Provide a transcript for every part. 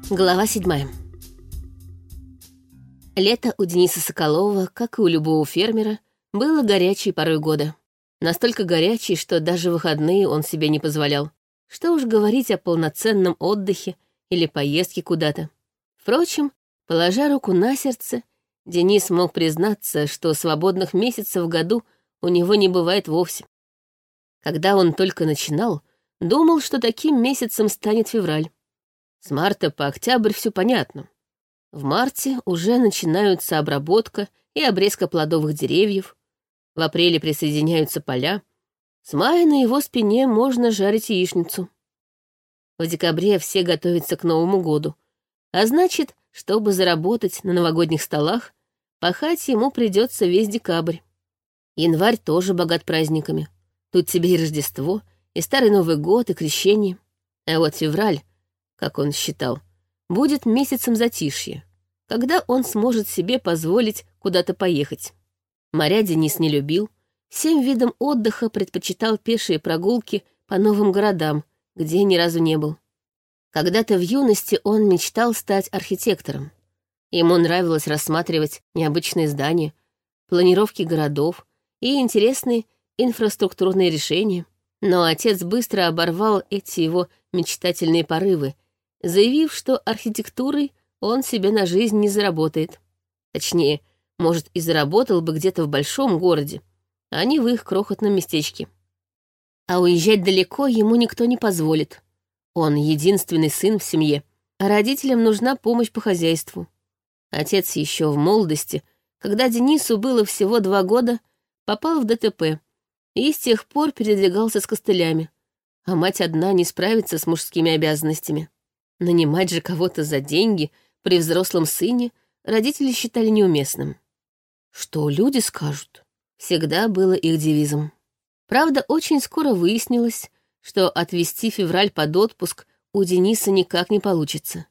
Глава 7. Лето у Дениса Соколова, как и у любого фермера, было горячей порой года. Настолько горячей, что даже выходные он себе не позволял. Что уж говорить о полноценном отдыхе или поездке куда-то. Впрочем, положа руку на сердце, Денис мог признаться, что свободных месяцев в году у него не бывает вовсе. Когда он только начинал, думал, что таким месяцем станет февраль. С марта по октябрь все понятно. В марте уже начинаются обработка и обрезка плодовых деревьев. В апреле присоединяются поля. С мая на его спине можно жарить яичницу. В декабре все готовятся к Новому году. А значит, чтобы заработать на новогодних столах, пахать ему придется весь декабрь. Январь тоже богат праздниками. Тут тебе и Рождество, и Старый Новый год, и Крещение. А вот февраль, как он считал, будет месяцем затишья, когда он сможет себе позволить куда-то поехать. Моря Денис не любил, всем видам отдыха предпочитал пешие прогулки по новым городам, где ни разу не был. Когда-то в юности он мечтал стать архитектором. Ему нравилось рассматривать необычные здания, планировки городов и интересные инфраструктурные решения, но отец быстро оборвал эти его мечтательные порывы, заявив, что архитектурой он себе на жизнь не заработает. Точнее, может, и заработал бы где-то в большом городе, а не в их крохотном местечке. А уезжать далеко ему никто не позволит. Он единственный сын в семье, а родителям нужна помощь по хозяйству. Отец еще в молодости, когда Денису было всего 2 года, попал в ДТП и с тех пор передвигался с костылями, а мать одна не справится с мужскими обязанностями. Нанимать же кого-то за деньги при взрослом сыне родители считали неуместным. Что люди скажут, всегда было их девизом. Правда, очень скоро выяснилось, что отвезти февраль под отпуск у Дениса никак не получится.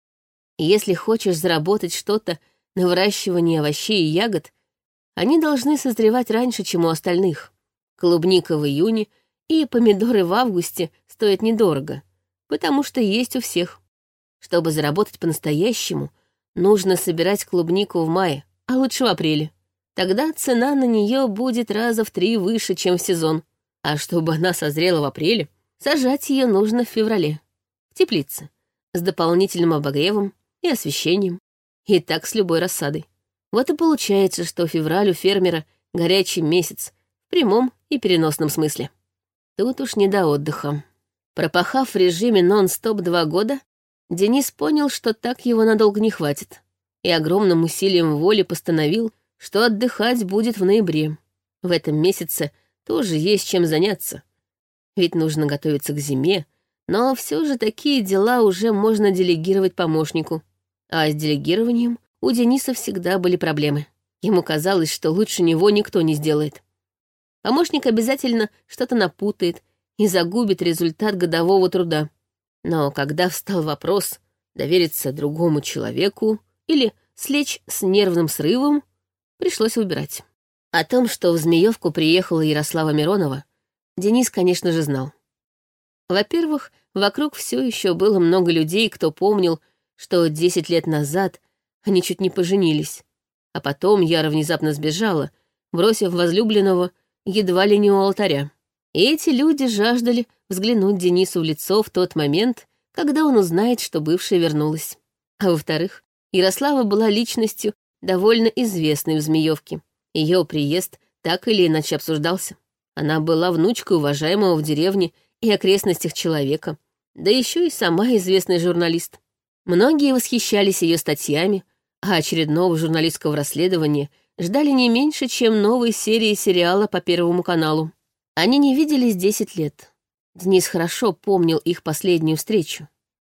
Если хочешь заработать что-то на выращивании овощей и ягод, они должны созревать раньше, чем у остальных. Клубника в июне и помидоры в августе стоят недорого, потому что есть у всех. Чтобы заработать по-настоящему, нужно собирать клубнику в мае, а лучше в апреле. Тогда цена на нее будет раза в 3 выше, чем в сезон. А чтобы она созрела в апреле, сажать ее нужно в феврале. В теплице, с дополнительным обогревом и освещением. И так с любой рассадой. Вот и получается, что февраль у фермера горячий месяц, в прямом и переносном смысле. Тут уж не до отдыха. Пропахав в режиме нон-стоп 2 года, Денис понял, что так его надолго не хватит, и огромным усилием воли постановил, что отдыхать будет в ноябре. В этом месяце тоже есть чем заняться. Ведь нужно готовиться к зиме, но все же такие дела уже можно делегировать помощнику. А с делегированием у Дениса всегда были проблемы. Ему казалось, что лучше него никто не сделает. Помощник обязательно что-то напутает и загубит результат годового труда. Но когда встал вопрос довериться другому человеку или слечь с нервным срывом, пришлось выбирать. О том, что в Змеевку приехала Ярослава Миронова, Денис, конечно же, знал. Во-первых, вокруг все еще было много людей, кто помнил, что 10 лет назад они чуть не поженились, а потом Яра внезапно сбежала, бросив возлюбленного едва ли не у алтаря. И эти люди жаждали взглянуть Денису в лицо в тот момент, когда он узнает, что бывшая вернулась. А во-вторых, Ярослава была личностью довольно известной в Змеевке. Ее приезд так или иначе обсуждался. Она была внучкой уважаемого в деревне и окрестностях человека, да еще и сама известный журналист. Многие восхищались ее статьями, а очередного журналистского расследования ждали не меньше, чем новой серии сериала по Первому каналу. Они не виделись 10 лет. Денис хорошо помнил их последнюю встречу.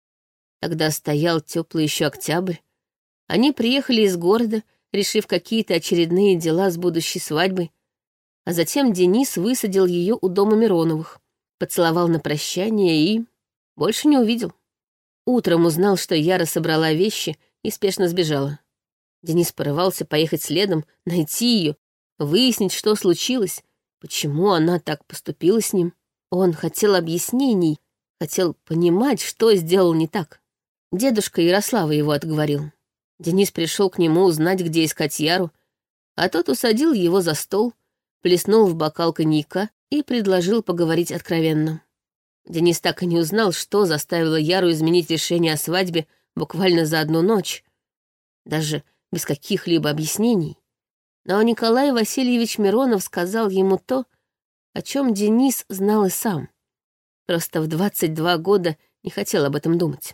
Тогда стоял теплый еще октябрь. Они приехали из города, решив какие-то очередные дела с будущей свадьбой, а затем Денис высадил ее у дома Мироновых, поцеловал на прощание и больше не увидел. Утром узнал, что Яра собрала вещи и спешно сбежала. Денис порывался поехать следом, найти ее, выяснить, что случилось, почему она так поступила с ним. Он хотел объяснений, хотел понимать, что сделал не так. Дедушка Ярослава его отговорил. Денис пришел к нему узнать, где искать Яру, а тот усадил его за стол, плеснул в бокал коньяка и предложил поговорить откровенно. Денис так и не узнал, что заставило Яру изменить решение о свадьбе буквально за одну ночь, даже без каких-либо объяснений. Но Николай Васильевич Миронов сказал ему то, о чем Денис знал и сам. Просто в 22 года не хотел об этом думать.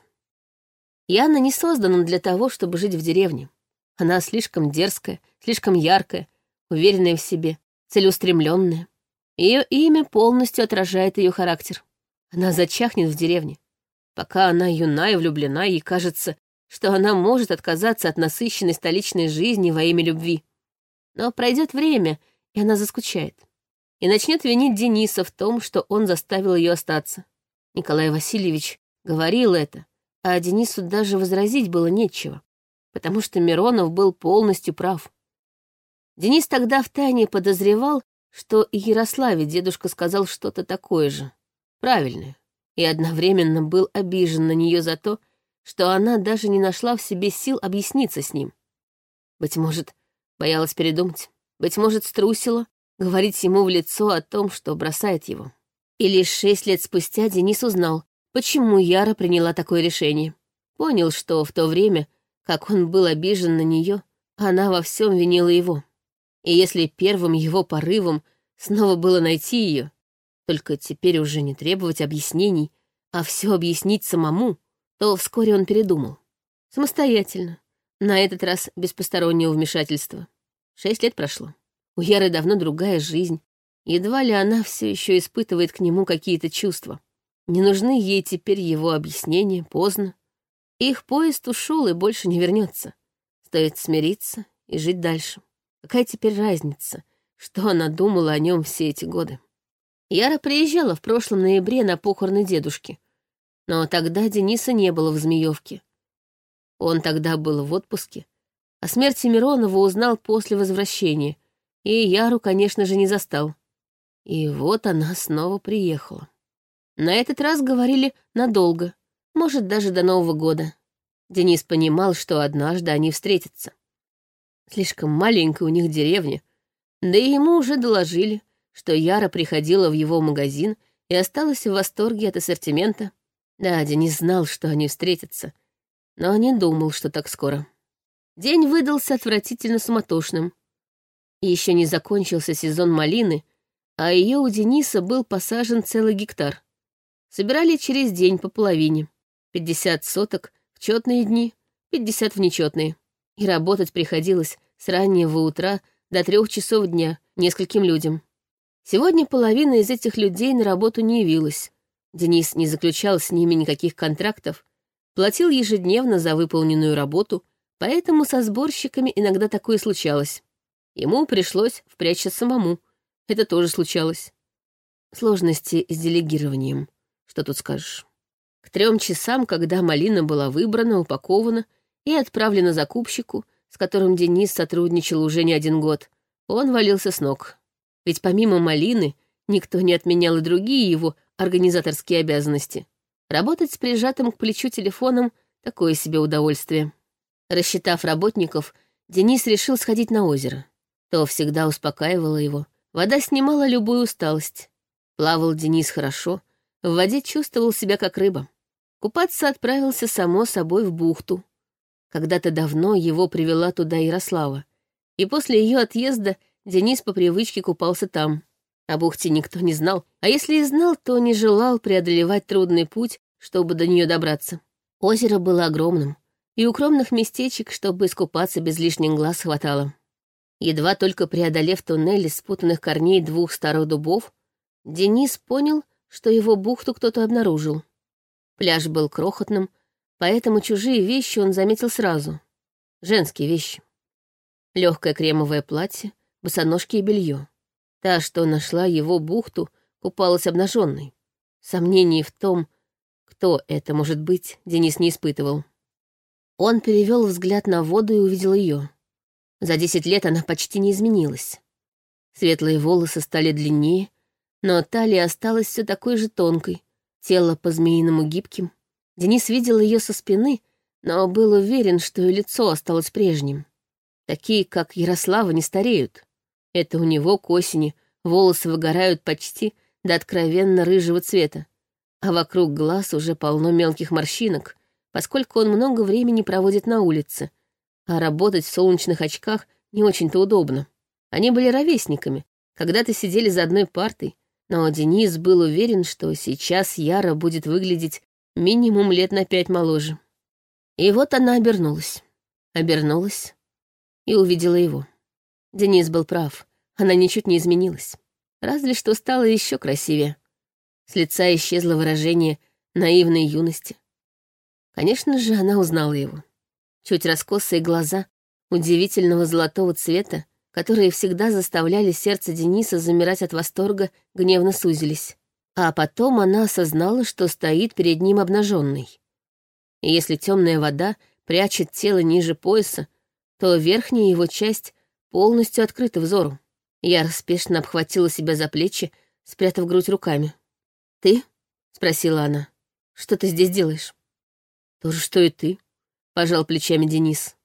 Яна не создана для того, чтобы жить в деревне. Она слишком дерзкая, слишком яркая, уверенная в себе, целеустремленная. Ее имя полностью отражает ее характер. Она зачахнет в деревне. Пока она юна и влюблена, ей кажется, что она может отказаться от насыщенной столичной жизни во имя любви. Но пройдет время, и она заскучает. И начнет винить Дениса в том, что он заставил ее остаться. Николай Васильевич говорил это, а Денису даже возразить было нечего, потому что Миронов был полностью прав. Денис тогда втайне подозревал, что и Ярославе дедушка сказал что-то такое же, правильное, и одновременно был обижен на нее за то, что она даже не нашла в себе сил объясниться с ним. Быть может, боялась передумать, быть может, струсила говорить ему в лицо о том, что бросает его. И лишь 6 лет спустя Денис узнал, почему Яра приняла такое решение. Понял, что в то время, как он был обижен на нее, она во всем винила его. И если первым его порывом снова было найти ее, только теперь уже не требовать объяснений, а все объяснить самому, то вскоре он передумал. Самостоятельно, на этот раз без постороннего вмешательства. 6 лет прошло. У Яры давно другая жизнь. Едва ли она все еще испытывает к нему какие-то чувства. Не нужны ей теперь его объяснения, поздно. Их поезд ушел и больше не вернется. Стоит смириться и жить дальше. Какая теперь разница, что она думала о нем все эти годы? Яра приезжала в прошлом ноябре на похороны дедушки, но тогда Дениса не было в Змеевке. Он тогда был в отпуске. О смерти Миронова узнал после возвращения, и Яру, конечно же, не застал. И вот она снова приехала. На этот раз говорили надолго, может, даже до Нового года. Денис понимал, что однажды они встретятся. Слишком маленькая у них деревня, да и ему уже доложили, что Яра приходила в его магазин и осталась в восторге от ассортимента. Да, Денис знал, что они встретятся, но не думал, что так скоро. День выдался отвратительно суматошным. Еще не закончился сезон малины, а ее у Дениса был посажен целый гектар. Собирали через день по половине. 50 соток в четные дни, 50 в нечетные. И работать приходилось с раннего утра до 3 часов дня нескольким людям. Сегодня половина из этих людей на работу не явилась. Денис не заключал с ними никаких контрактов, платил ежедневно за выполненную работу, поэтому со сборщиками иногда такое случалось. Ему пришлось впрячься самому. Это тоже случалось. Сложности с делегированием. Что тут скажешь? К 3 часам, когда малина была выбрана, упакована и отправлена закупщику, с которым Денис сотрудничал уже не 1 год, он валился с ног. Ведь помимо малины никто не отменял и другие его организаторские обязанности. Работать с прижатым к плечу телефоном — такое себе удовольствие. Рассчитав работников, Денис решил сходить на озеро. То всегда успокаивало его. Вода снимала любую усталость. Плавал Денис хорошо, в воде чувствовал себя как рыба. Купаться отправился само собой в бухту. Когда-то давно его привела туда Ярослава, и после ее отъезда Денис по привычке купался там. О бухте никто не знал, а если и знал, то не желал преодолевать трудный путь, чтобы до нее добраться. Озеро было огромным, и укромных местечек, чтобы искупаться без лишних глаз, хватало. Едва только преодолев туннель из спутанных корней 2 старых дубов, Денис понял, что его бухту кто-то обнаружил. Пляж был крохотным, поэтому чужие вещи он заметил сразу. Женские вещи. Легкое кремовое платье, босоножки и белье. Та, что нашла его бухту, купалась обнаженной. Сомнений в том, кто это может быть, Денис не испытывал. Он перевел взгляд на воду и увидел ее. За 10 лет она почти не изменилась. Светлые волосы стали длиннее, но талия осталась все такой же тонкой, тело по-змеиному гибким. Денис видел ее со спины, но был уверен, что и лицо осталось прежним. Такие, как Ярослава, не стареют. Это у него к осени волосы выгорают почти до откровенно рыжего цвета, а вокруг глаз уже полно мелких морщинок, поскольку он много времени проводит на улице, а работать в солнечных очках не очень-то удобно. Они были ровесниками, когда-то сидели за одной партой, но Денис был уверен, что сейчас Яра будет выглядеть минимум лет на 5 моложе. И вот она обернулась и увидела его. Денис был прав, она ничуть не изменилась, разве что стала еще красивее. С лица исчезло выражение наивной юности. Конечно же, она узнала его. Чуть раскосые глаза удивительного золотого цвета, которые всегда заставляли сердце Дениса замирать от восторга, гневно сузились. А потом она осознала, что стоит перед ним обнаженной. И если темная вода прячет тело ниже пояса, то верхняя его часть полностью открыта взору. Я спешно обхватила себя за плечи, спрятав грудь руками. «Ты?» — спросила она. «Что ты здесь делаешь?» «То же, что и ты», — пожал плечами Денис.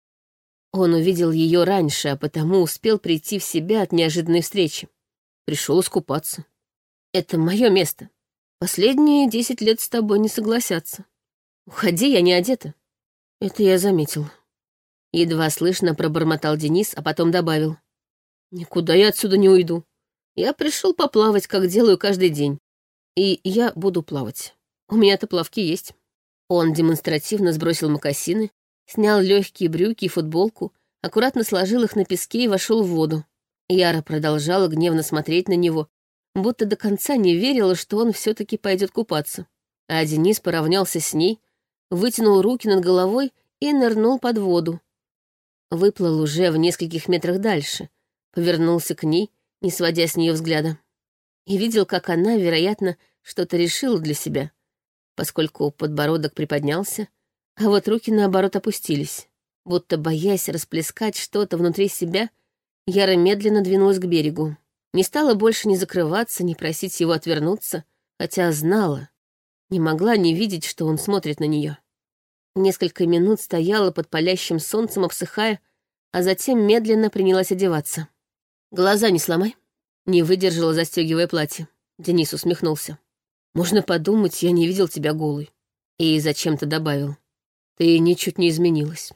Он увидел ее раньше, а потому успел прийти в себя от неожиданной встречи. Пришел искупаться. «Это мое место. Последние 10 лет с тобой не согласятся. Уходи, я не одета». «Это я заметил». Едва слышно пробормотал Денис, а потом добавил. «Никуда я отсюда не уйду. Я пришел поплавать, как делаю каждый день. И я буду плавать. У меня-то плавки есть». Он демонстративно сбросил мокасины, снял легкие брюки и футболку, аккуратно сложил их на песке и вошел в воду. Яра продолжала гневно смотреть на него, будто до конца не верила, что он все-таки пойдет купаться. А Денис поравнялся с ней, вытянул руки над головой и нырнул под воду. Выплыл уже в нескольких метрах дальше, повернулся к ней, не сводя с нее взгляда. И видел, как она, вероятно, что-то решила для себя, поскольку подбородок приподнялся, а вот руки, наоборот, опустились. Будто боясь расплескать что-то внутри себя, Яра медленно двинулась к берегу. Не стала больше ни закрываться, ни просить его отвернуться, хотя знала, не могла не видеть, что он смотрит на нее. Несколько минут стояла под палящим солнцем, обсыхая, а затем медленно принялась одеваться. «Глаза не сломай», — не выдержала, застегивая платье. Денис усмехнулся. «Можно подумать, я не видел тебя голой». И зачем-то добавил. «Ты ничуть не изменилась».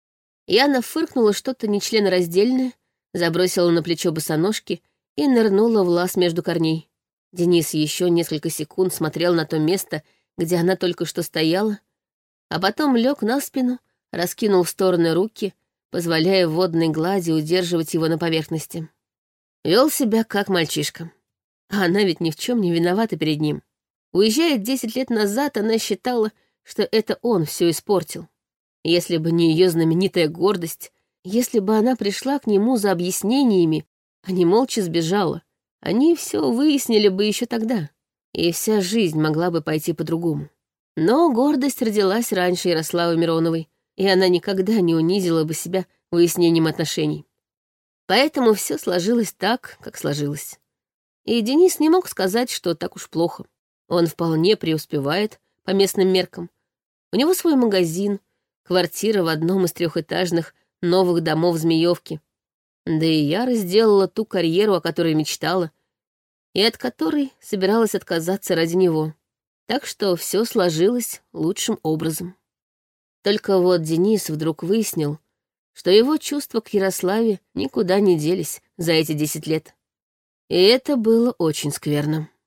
Яна фыркнула что-то нечленораздельное, забросила на плечо босоножки и нырнула в лаз между корней. Денис еще несколько секунд смотрел на то место, где она только что стояла, а потом лег на спину, раскинул в стороны руки, позволяя водной глади удерживать его на поверхности. Вел себя как мальчишка. А она ведь ни в чем не виновата перед ним. Уезжая 10 лет назад, она считала, что это он все испортил. Если бы не ее знаменитая гордость, если бы она пришла к нему за объяснениями, а не молча сбежала, они все выяснили бы еще тогда, и вся жизнь могла бы пойти по-другому. Но гордость родилась раньше Ярославы Мироновой, и она никогда не унизила бы себя выяснением отношений. Поэтому все сложилось так, как сложилось. И Денис не мог сказать, что так уж плохо. Он вполне преуспевает по местным меркам. У него свой магазин, квартира в одном из 3-этажных новых домов Змеевки. Да и Яра сделала ту карьеру, о которой мечтала, и от которой собиралась отказаться ради него. Так что все сложилось лучшим образом. Только вот Денис вдруг выяснил, что его чувства к Ярославе никуда не делись за эти 10 лет. И это было очень скверно.